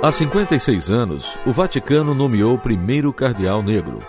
Há 56 anos, o Vaticano nomeou o primeiro cardeal negro.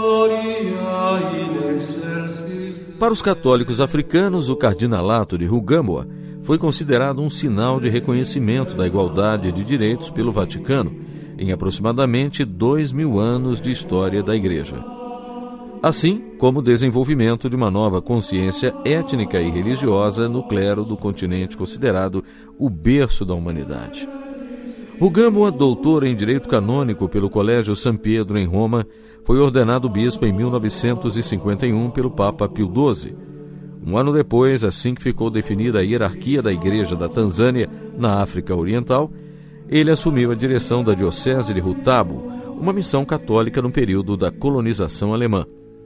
Para os católicos africanos, o cardinalato de Rugambwa foi considerado um sinal de reconhecimento da igualdade de direitos pelo Vaticano em aproximadamente 2000 anos de história da Igreja. Assim como o desenvolvimento de uma nova consciência étnica e religiosa no clero do continente considerado o berço da humanidade. Rugambwa, doutor em Direito Canônico pelo Colégio São Pedro, em Roma, foi ordenado bispo em 1951 pelo Papa Pio XII. Um ano depois, assim que ficou definida a hierarquia da Igreja da Tanzânia, na África Oriental, ele assumiu a direção da Diocese de Rutabo, uma missão católica no período da colonização alemã.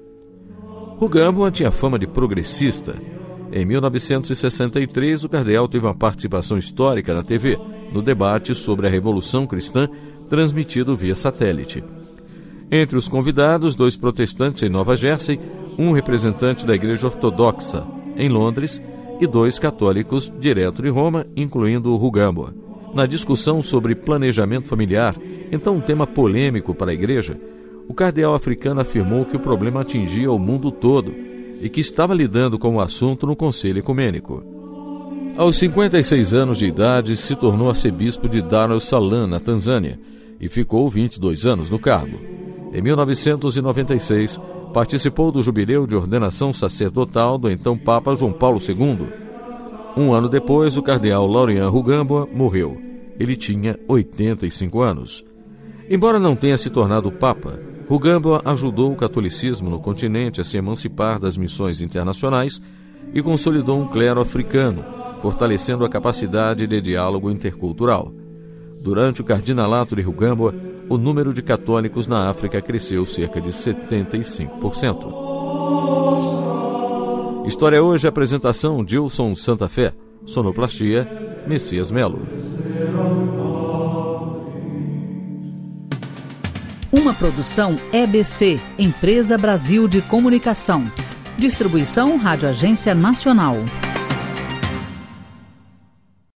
Rugambwa tinha fama de progressista. Em 1963, o cardeal teve uma participação histórica na TV, no debate sobre a Revolução Cristã, transmitido via satélite. Entre os convidados, 2 protestantes em Nova Jersey, um representante da Igreja Ortodoxa, em Londres, e 2 católicos direto de Roma, incluindo Rugambwa. Na discussão sobre planejamento familiar, então um tema polêmico para a Igreja, o cardeal africano afirmou que o problema atingia o mundo todo e que estava lidando com o assunto no Conselho Ecumênico. Aos 56 anos de idade, se tornou arcebispo de Dar es Salaam, na Tanzânia, e ficou 22 anos no cargo. Em 1996, participou do jubileu de ordenação sacerdotal do então Papa João Paulo II. Um ano depois, o cardeal Laurian Rugambwa morreu. Ele tinha 85 anos. Embora não tenha se tornado Papa, Rugambwa ajudou o catolicismo no continente a se emancipar das missões internacionais e consolidou um clero africano, fortalecendo a capacidade de diálogo intercultural. Durante o cardinalato de Rugambwa, o número de católicos na África cresceu cerca de 75%. História Hoje, apresentação Dilson Santa Fé, sonoplastia Messias Melo. Uma produção EBC, Empresa Brasil de Comunicação. Distribuição Rádio Agência Nacional.